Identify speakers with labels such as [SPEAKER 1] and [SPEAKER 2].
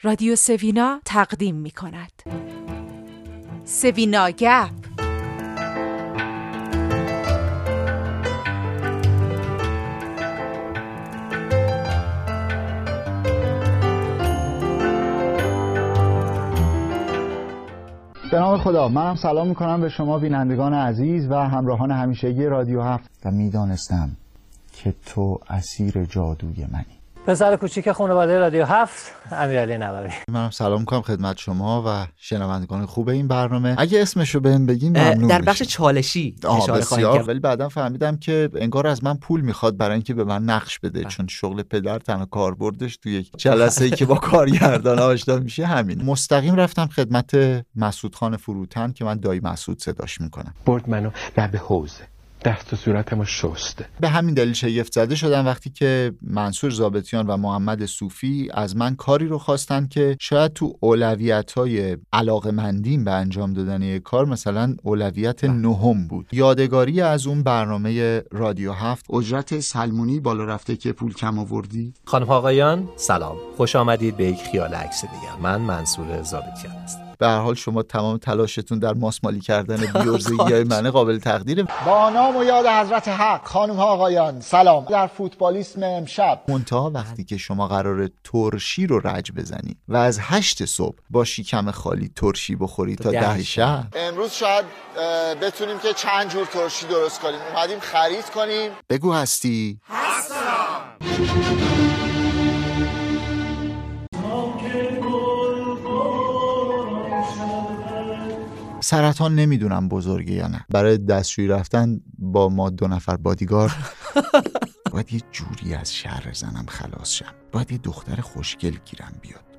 [SPEAKER 1] رادیو سوینا تقدیم می کند. سوینا گپ.
[SPEAKER 2] به نام خدا، منم سلام میکنم به شما بینندگان عزیز و همراهان همیشگی رادیو 7 و میدانستم که تو اسیر جادوی منی.
[SPEAKER 3] پسر کوچیک خانواده رادیو 7 امیرعلی نووی.
[SPEAKER 2] منم سلام میکنم خدمت شما و شنوندگان خوب این برنامه. اگه اسمشو بهم بگین ممنون
[SPEAKER 4] در بخش چالشی اشاره خواهیم کرد.
[SPEAKER 2] ولی بعداً فهمیدم که انگار از من پول میخواد برای اینکه به من نقش بده، چون شغل پدر تنها کاربردش توی یک جلسه‌ای که با کارگردان آشنا میشه همین. مستقیم رفتم خدمت مسعود خان فروتن که من دایی مسعود صداش میکنم.
[SPEAKER 5] برد منو لب حوضه، دست و صورتمو شسته.
[SPEAKER 2] به همین دلیل شگفت زده شدم وقتی که منصور ضابطیان و محمد صوفی از من کاری رو خواستن که شاید تو اولویت‌های علاقه‌مندیم به انجام دادن یک کار مثلا اولویت نهم بود. یادگاری از اون برنامه رادیو 7. اجرت سلمونی بالا رفته که پول کم آوردی.
[SPEAKER 6] خانم آقایان سلام، خوش آمدید به یک خیال عکس دیگر. من منصور ضابطیان هستم.
[SPEAKER 2] به هر حال شما تمام تلاشتون در ماسمالی کردن بی‌عرضگی‌های من قابل تقدیره. با نام و یاد حضرت حق، خانم ها آقایان سلام. در فوتبالیسم امشب منتها وقتی که شما قراره ترشی رو رج بزنی و از 8 صبح با شکم خالی ترشی بخوری تا 10 شب، امروز شاید بتونیم که چند جور ترشی درست کنیم. اومدیم خرید کنیم. بگو هستی؟ هستم. سرطان نمیدونم بزرگه یا نه. برای دستشویی رفتن با ما 2 نفر بادیگارد باید یه جوری از شر زنم خلاص شم. باید یه دختر خوشگل گیرم بیاد.